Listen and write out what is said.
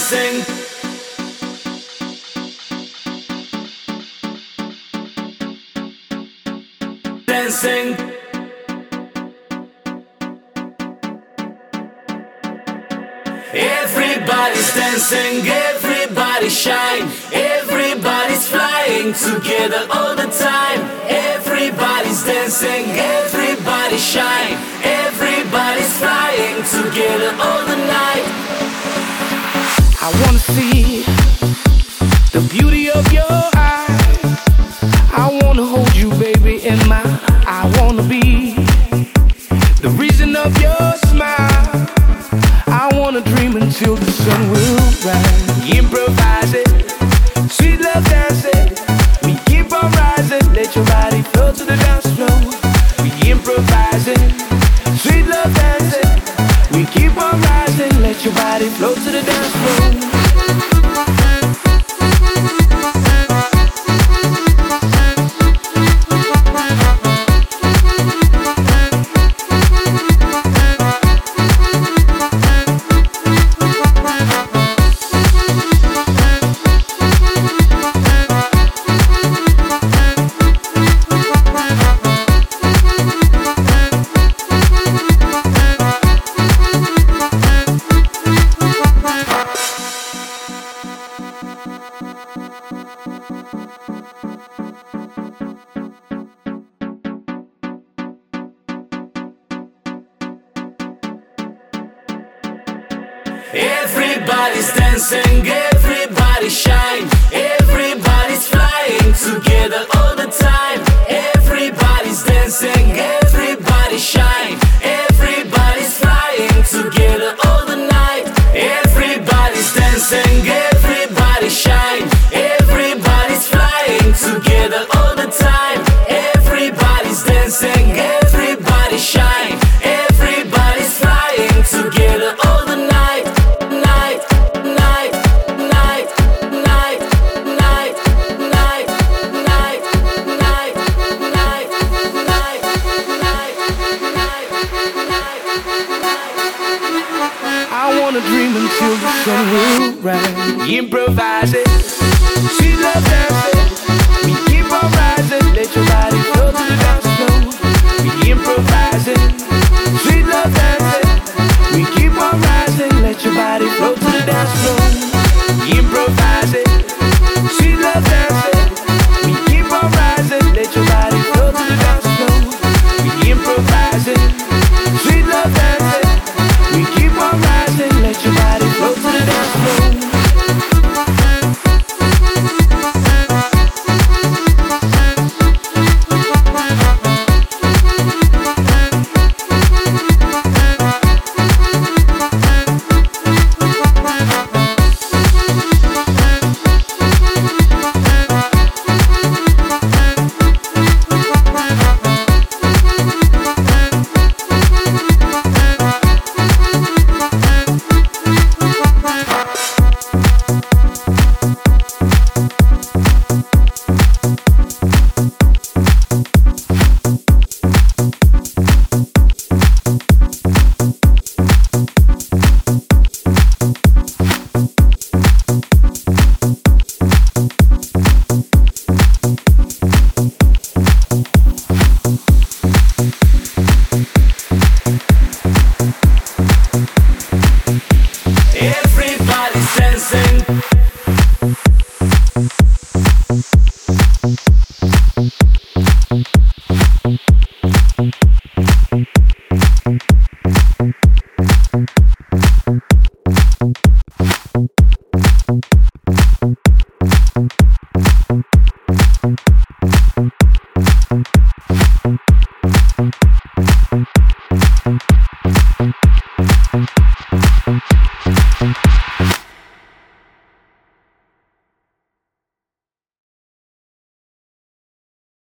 dancing. Dancing. Everybody's dancing, everybody shine, everybody's flying together all the time. Everybody's dancing, everybody shine, everybody's flying together all the night. I wanna see the beauty of your eyes. I wanna hold you, baby, in my. I wanna be the reason of your smile. I wanna dream until the sun will rise. We improvise it, sweet love dancing. We keep on rising, let your body flow to the dance floor. We improvise it, sweet love dancing. We keep on rising, let your body flow to the dance floor. Everybody's dancing, everybody shine, everybody's flying together all the time. Everybody's dancing, everybody shine, everybody's flying together all the night. Everybody's dancing, everybody shine, everybody's flying together all the time. Everybody's dancing, everybody shine, everybody's flying together all the night. I wanna dream until the sun will rise. We improvise it, sweet love dancing. We keep on rising, let your body flow to the dance floor. We improvise it, sweet love dancing. We keep on rising, let your body flow to the dance floor. We improvise it, sweet love dancing. We keep on rising, let your body flow to the dance floor. We improvise it, sweet love dancing. We keep on rising, let your body flow to the dance floor. Everybody's dancing. Thank you.